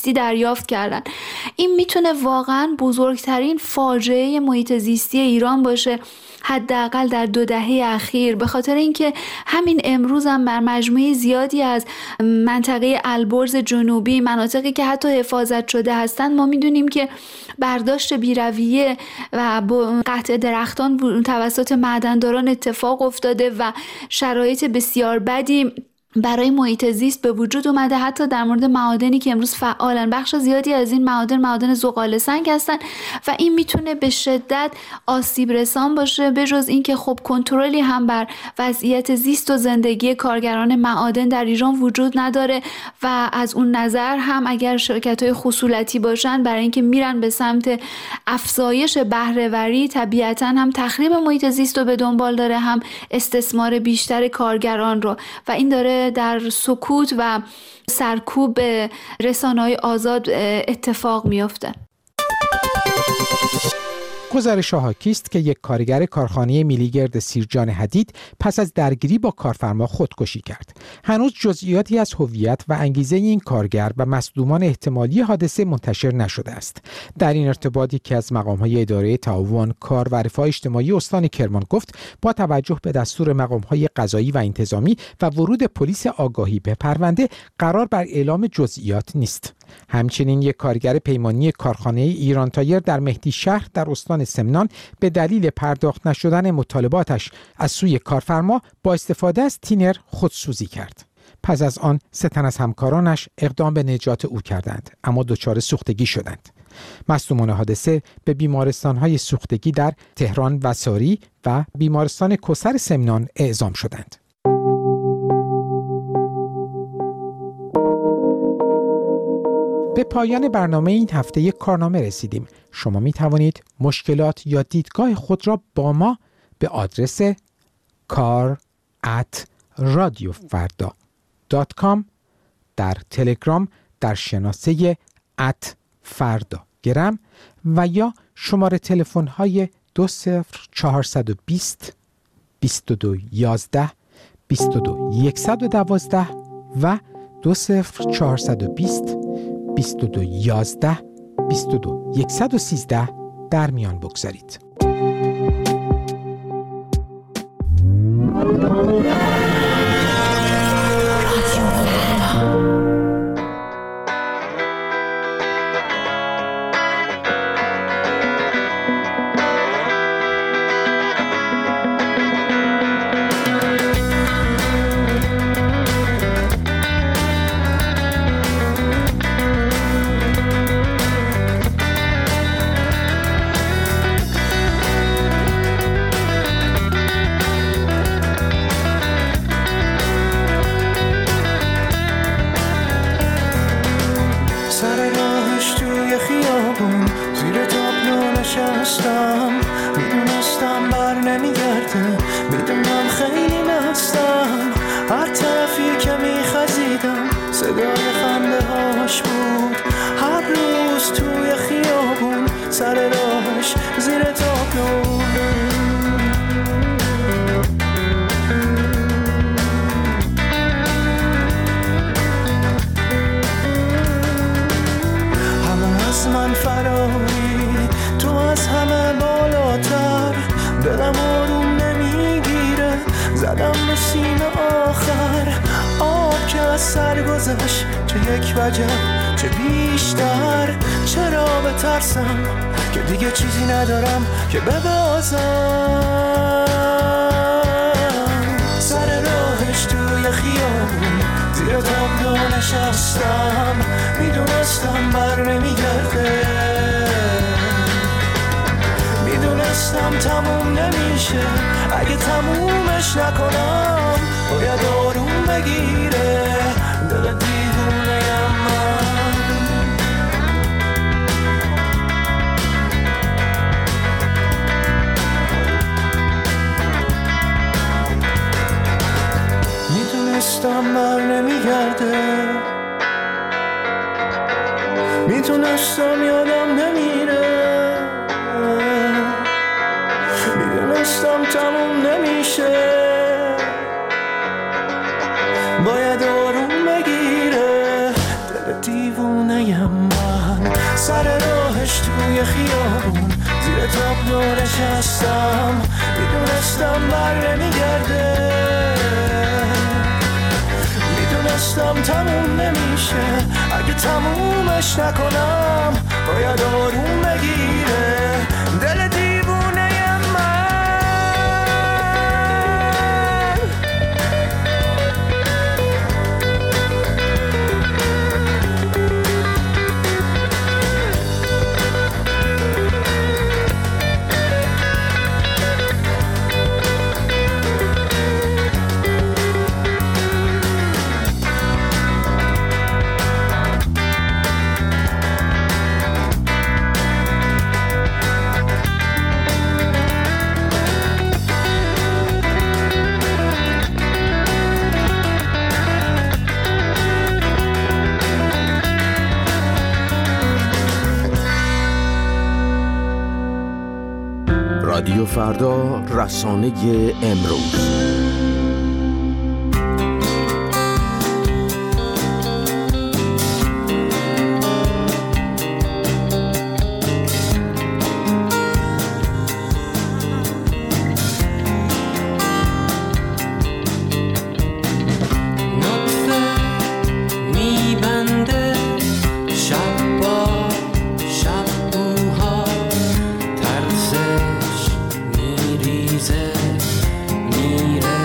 دریافت کردن. این میتونه واقعا بزرگترین فاجعه محیط زیستی ایران باشه، حداقل در 2 دهه اخیر، به خاطر اینکه همین امروز هم بر مجموعه زیادی از منطقه البرز جنوبی، مناطقی که حتی حفاظت شده هستند، ما میدونیم که برداشت بی‌رویه و قطع درختان توسط معدن‌داران اتفاق افتاده و شرایط بسیار بدی برای محیط زیست به وجود اومده. حتی در مورد معادنی که امروز فعالن، بخش زیادی از این معادن زغال سنگ هستن و این میتونه به شدت آسیب رسان باشه. به جز این که خب کنترلی هم بر وضعیت زیست و زندگی کارگران معادن در ایران وجود نداره و از اون نظر هم اگر شرکت‌های خصولتی باشن، برای اینکه میرن به سمت افزایش بهره‌وری، طبیعتاً هم تخریب محیط زیست رو به دنبال داره، هم استثمار بیشتر کارگران رو، و این داره در سکوت و سرکوب رسانه‌های آزاد اتفاق میفته. گزارش حاکی است که یک کارگر کارخانه میلیگرد سیرجان حدید پس از درگیری با کارفرما خودکشی کرد. هنوز جزئیاتی از هویت و انگیزه این کارگر و مصدومان احتمالی حادثه منتشر نشده است. در این ارتباط یکی از مقام‌های اداره تعاون کار و رفاه اجتماعی استان کرمان گفت با توجه به دستور مقام‌های قضایی و انتظامی و ورود پلیس آگاهی به پرونده قرار بر اعلام جزئیات نیست. همچنین یک کارگر پیمانی کارخانه ایران تایر در مهدی شهر در استان سمنان به دلیل پرداخت نشدن مطالباتش از سوی کارفرما با استفاده از تینر خودسوزی کرد. پس از آن 3 تن از همکارانش اقدام به نجات او کردند، اما دچار سوختگی شدند. مصدومان حادثه به بیمارستان‌های سوختگی در تهران و ساری و بیمارستان کوثر سمنان اعزام شدند. به پایان برنامه این هفته یک کارنامه رسیدیم. شما می توانید مشکلات یا دیدگاه خود را با ما به آدرس kar@radiofarda.com، در تلگرام در شناسه @fardagram و یا شماره تلفن های 20420 2211 22112 و 20420 2211 22113 در میان بگذارید. چه بیشتر، چرا بترسم که دیگه چیزی ندارم که ببازم. سر راهش توی خیابون زیر تابلو نشستم، میدونستم بر نمیگرده، میدونستم تموم نمیشه، اگه تمومش نکنم باید آروم بگیره دل دیوونه‌ام من. میدونستم بر نمیگرده، میدونستم یادم نمیره، میدونستم تموم نمیشه، باید آروم بگیره دل دیوونه دیوونه‌یم من، سر راهش توی خیابون زیر تابلو نشستم، میدونستم بر نمیگرده، میدونستم تموم نمیشه، اگه تمومش نکنم باید آروم بگیره دل دیوونه‌یم من. رادیو فردا، رسانه امروز. میره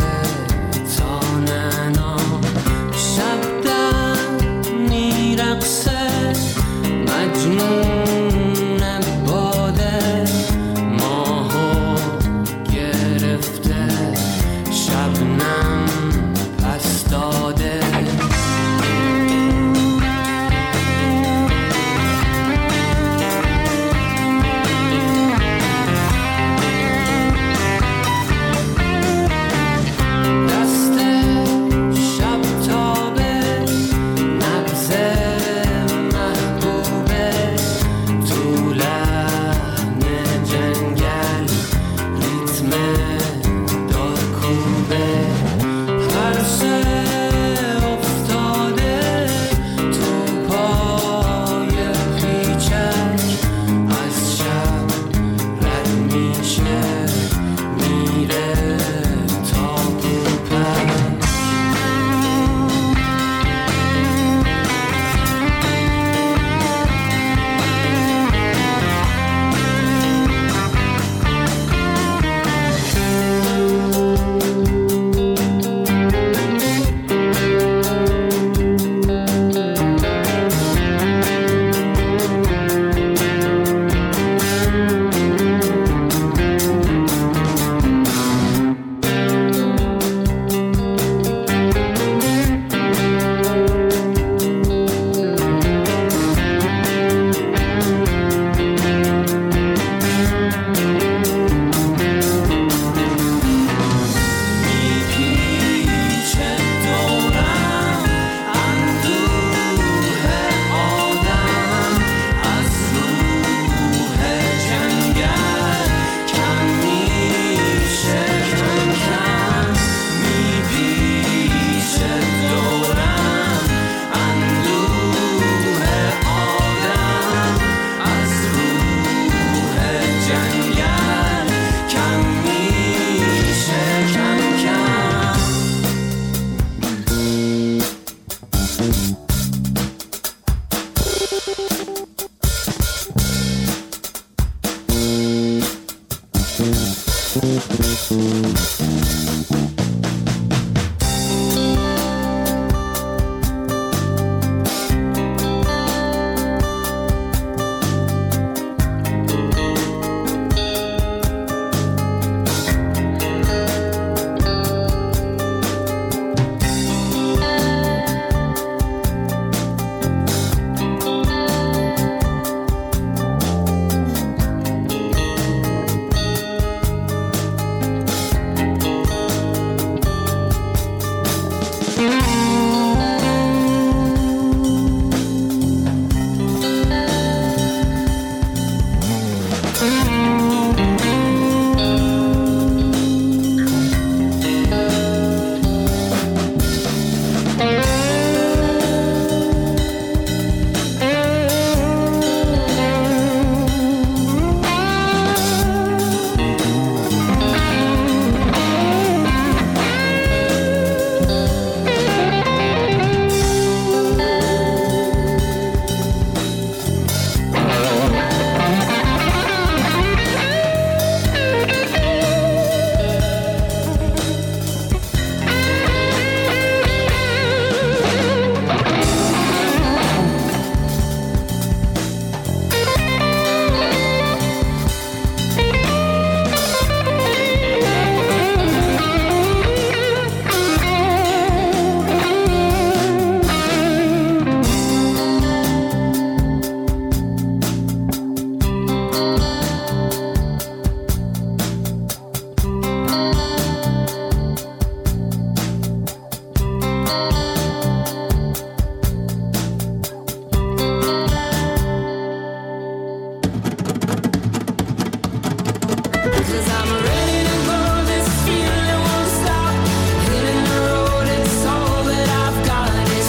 'cause I'm ready to go. This feeling won't stop. Hitting the road, it's all that I've got. It's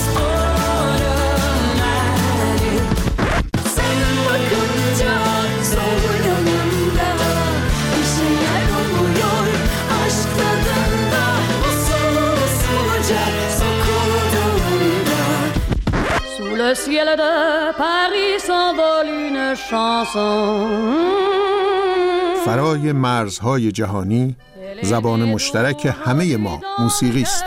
automatic. Saying what comes out, so oynamında. İşler oluyor, aşk tadında. Usulca sokulduğunda. Sous le ciel de Paris s'envole une chanson. فرای مرزهای جهانی زبان مشترک همه ما موسیقی است.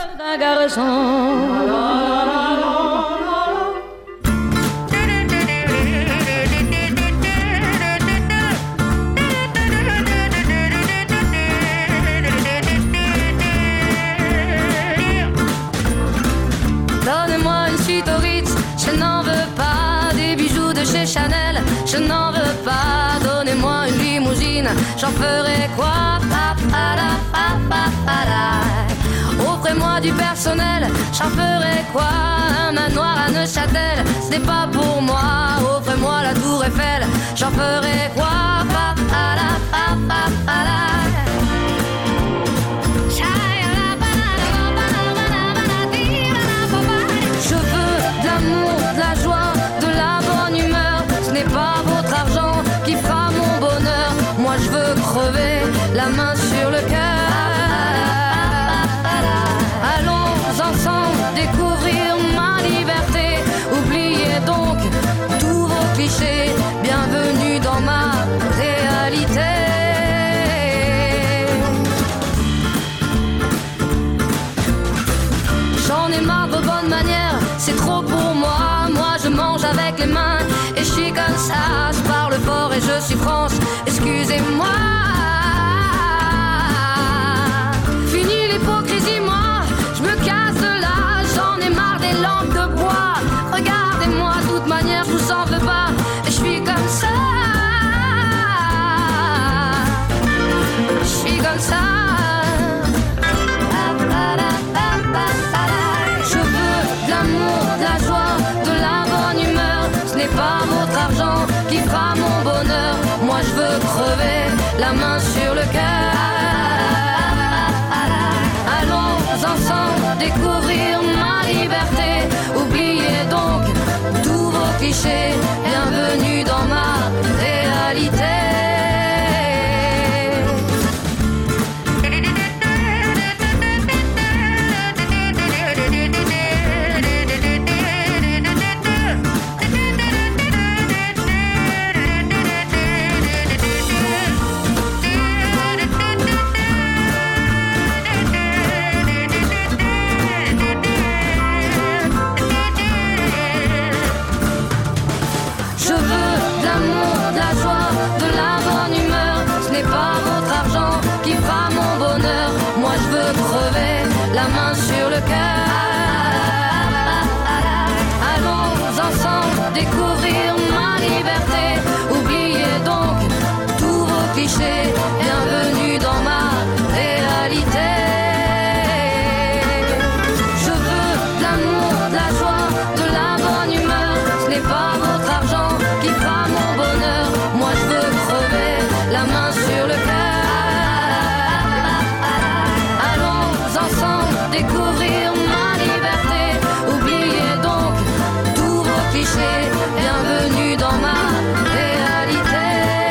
Donnez-moi une suite au Ritz, je n'en veux pas. Des bijoux de chez Chanel, je n'en veux pas. Donnez-moi une limousine, j'en ferai quoi? Offrez-moi du personnel, j'en ferai quoi? Un manoir à Neuchâtel, ce n'est pas pour moi. Offrez-moi la tour Eiffel, j'en ferai quoi? Je veux de l'amour, de la joie, de la bonne humeur. Ce n'est pas votre argent qui fera mon bonheur. Moi je veux crever la main sur le cœur. Allons ensemble découvrir ma liberté. Oubliez donc tous vos clichés. Bienvenue dans ma réalité. J'en ai marre de vos bonnes manières, c'est trop pour moi. Moi je mange avec les mains et je suis comme ça. Je parle fort et je suis France, excusez-moi. Fini l'hypocrisie, moi je me casse de là. J'en ai marre des lampes de bois. Regardez-moi, de toute manière je vous en veux pas. Et je suis comme ça. Je suis comme ça. Je veux de l'amour, de la joie, de la bonne humeur. Ce n'est pas votre argent qui fera mon bonheur. Moi je veux crever la main sur le cœur. Allons ensemble découvrir ma liberté. Oubliez donc tous vos clichés. Bienvenue dans ma réalité. Je veux de l'amour, de la joie, de la bonne humeur. Ce n'est pas votre argent qui fera mon bonheur. Moi je veux crever la main sur le cœur. Allons ensemble découvrir ma liberté. Oubliez donc tous vos clichés. Bienvenue dans ma réalité. Je veux de l'amour, de la joie, de la bonne humeur. Ce n'est pas votre argent qui fera mon bonheur. Moi je veux crever la main sur le cœur. Allons ensemble découvrir ma liberté. Oubliez donc tous vos clichés. Bienvenue dans ma réalité.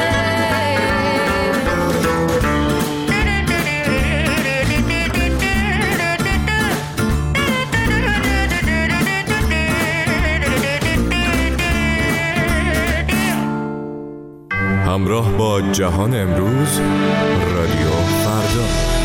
همراه با جهان امروز، رادیو فردا.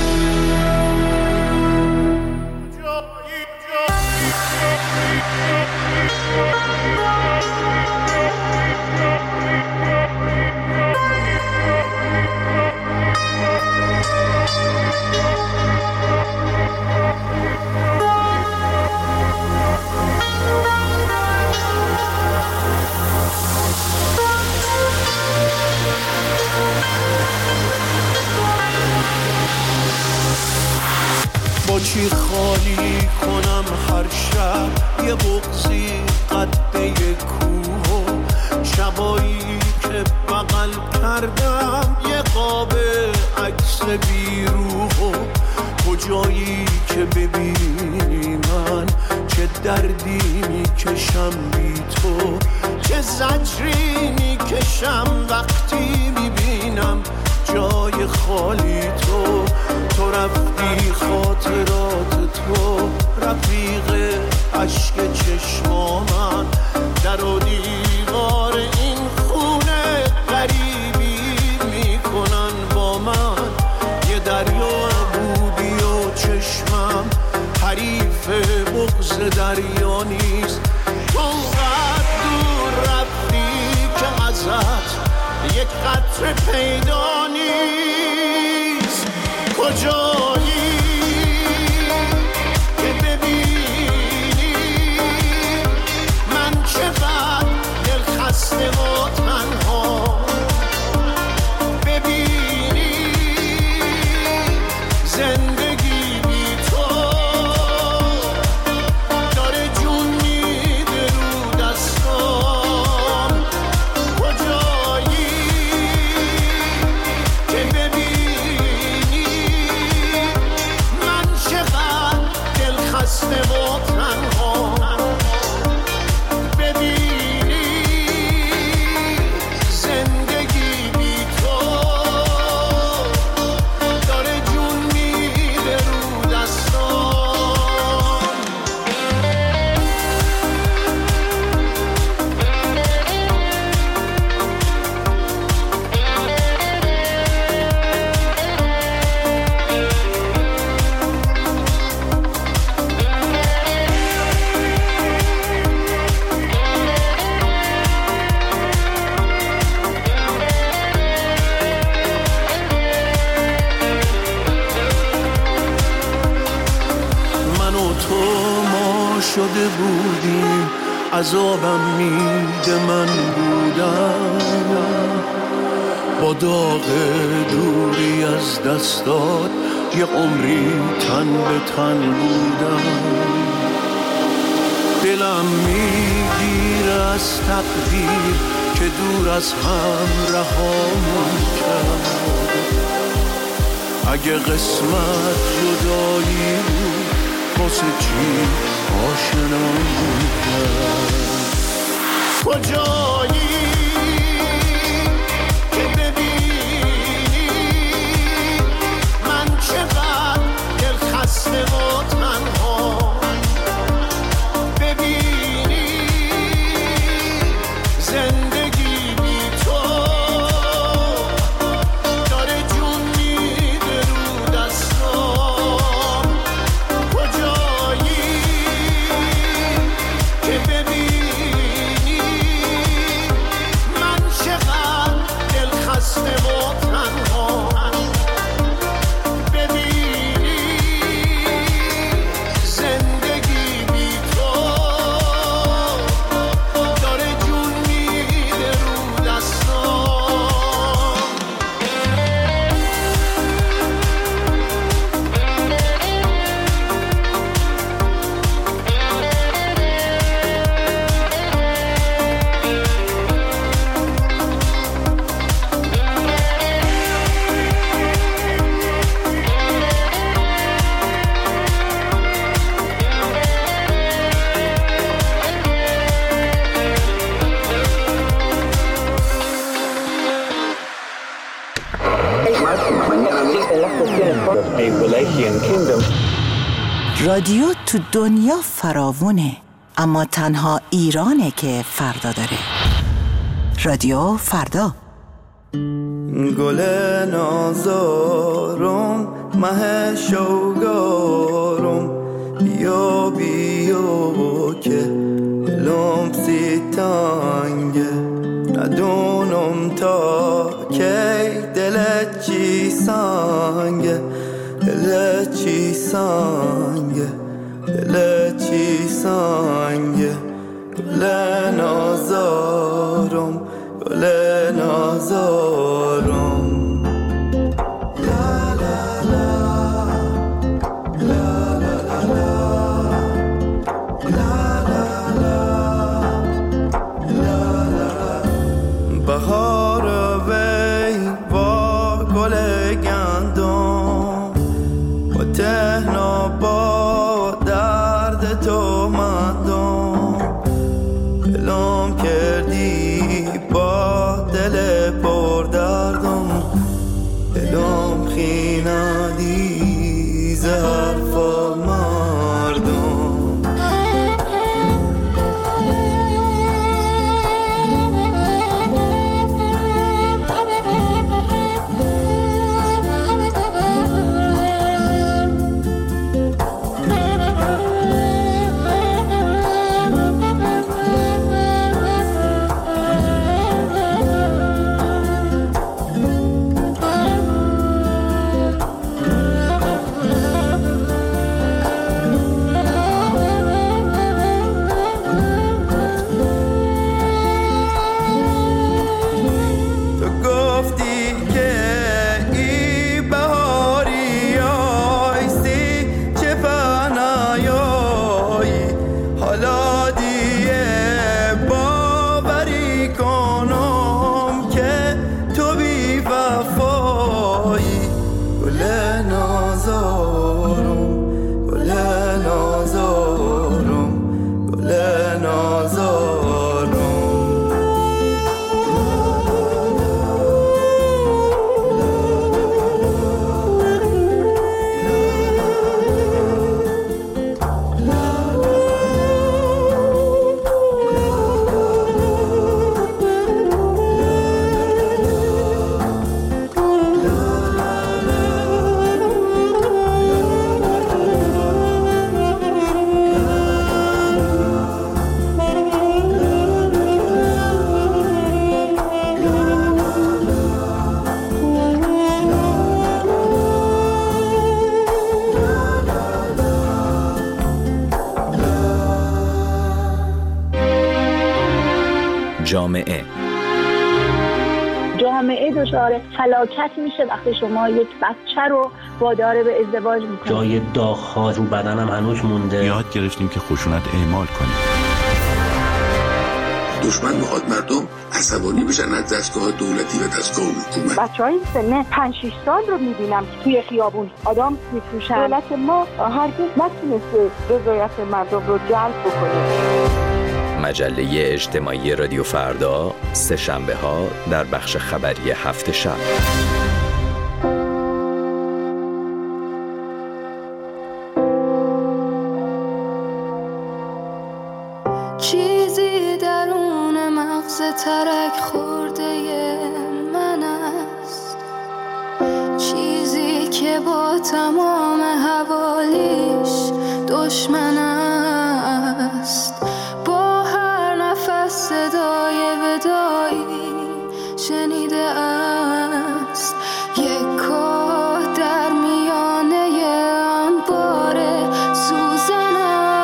با چی خالی کنم هر شب یه بغضی قده کوه و شبایی که بغل کردم یه قاب عکس بیروح و کجایی که ببینی من چه دردی میکشم بی تو، چه زجری میکشم وقتی میبینم جای خالی تو. تو رفتی خاطرات تو رفیق عشق چشما من، در و دیوار این خونه غریبی میکنن با من. یه دریا بودی و چشمم حریف بغض دریا نیست. تو قد دور رفتی که ازت یک قطره پیدا نیست. کجایی که ببینی من چقدر دل خسته و تنها، ببینی زندگی بی تو داره جون میده رو دستام. کجایی که ببینی من چقدر دل خسته و تنها، ببینی زندگی بی تو داره جون میده رو دستام. من و تو ما شده بودیم، عذابم میده من بودم با داغ دوری از دستات، یه عمری تن به تن بودم. دلم میگیره از تقدیر که دور از هم رهامون کرد. اگه قسمت جدایی بود واسه چی آشنامون کرد. کجایی که ببینی من چقدر دل خسته و تنها، ببینی زندگی بی تو داره جون میده رو دستام. کجایی که ببینی من چقدر دل خسته و تنها، ببینی زندگی بی تو داره جون میده رو دستام. رادیو تو دنیا فراوونه، اما تنها ایرانه که فردا داره. رادیو فردا. گل نازارم مه شوگارم، بیا بیا که دلم سی تنگه، ندونم تا کی دلت چی سنگه، دلت چی سنگه، دلت چی سنگه. گل نازارم گل نازارم. بهار وی با گل گندم میکنم که تو بی وفایی. گل نازارم گل نازارم گل نازارم. جامعه دچار فلاکت میشه وقتی شما یک بچه رو وادار به ازدواج میکنید. جای داغ‌ها رو بدنم هنوز مونده. یاد گرفتیم که خشونت اعمال کنیم. دشمن میخواد مردم عصبانی بشن از دستگاه دولتی و دستگاه حکومت. بچهای سن 5-6 سال رو میبینم که توی خیابون آدم میفروشن. دولت ما هرگز نتونسته رضایت مردم رو جلب بکنه. مجله اجتماعی رادیو فردا، سه شنبه ها در بخش خبری هفت شب. چیزی درون مغز ترک خورده من است، چیزی که با تمام حوالیش دشمن است. با هر نفس صدای ودایی شنیده است، یک کاه در میانه انبار سوزن است.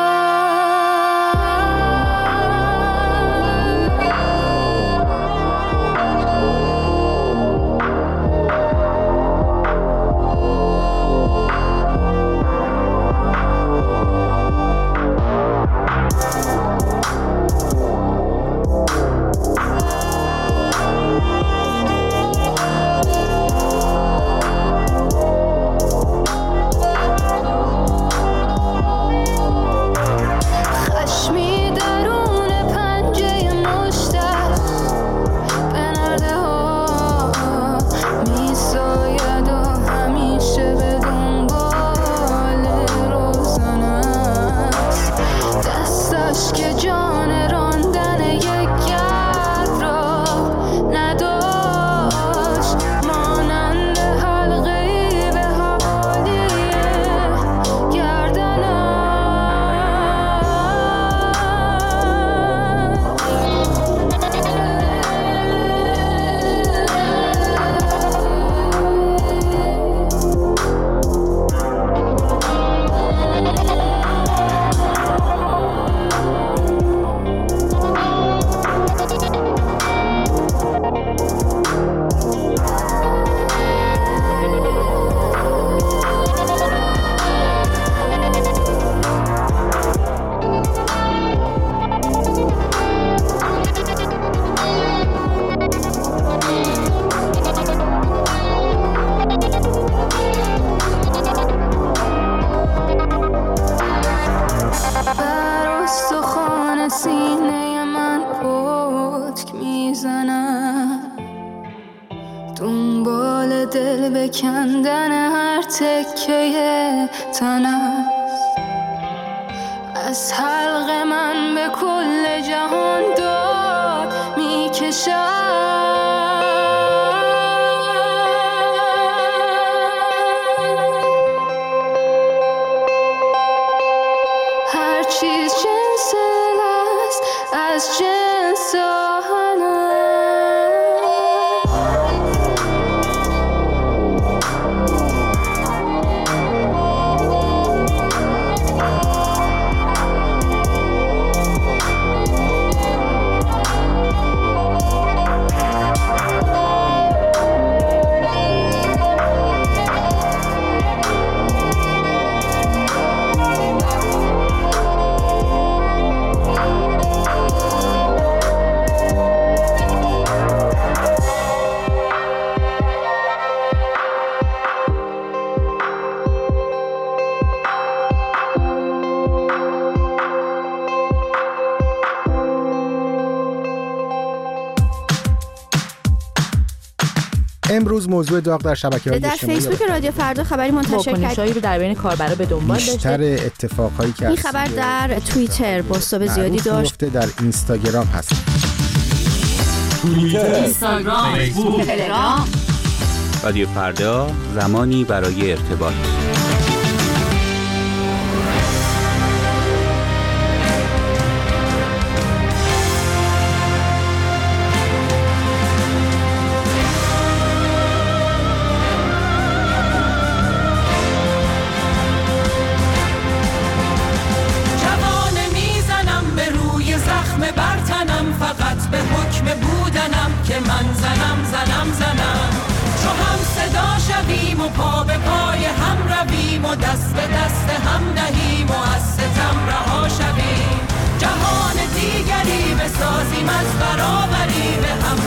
کندن هر تکه تن است، از حلق من به کل جهان داد میکشد. هر چیز جنس است از جنس آهن است. امروز موضوع داغ در شبکه‌های اجتماعی در فیسبوک رادیو فردا خبری منتشر کرد. واکنش‌هایی رو در بین کاربرا به دنبال داشته. بیشتر اتفاقایی که این خبر در توییتر بازتاب زیادی داشت. در اینستاگرام هست. توییتر، اینستاگرام، فیسبوک، تلگرام. رادیو فردا، زمانی برای ارتباط. دست به دست هم نهیم و از ستم رها شویم، جهان دیگری بسازیم، از برابری به هم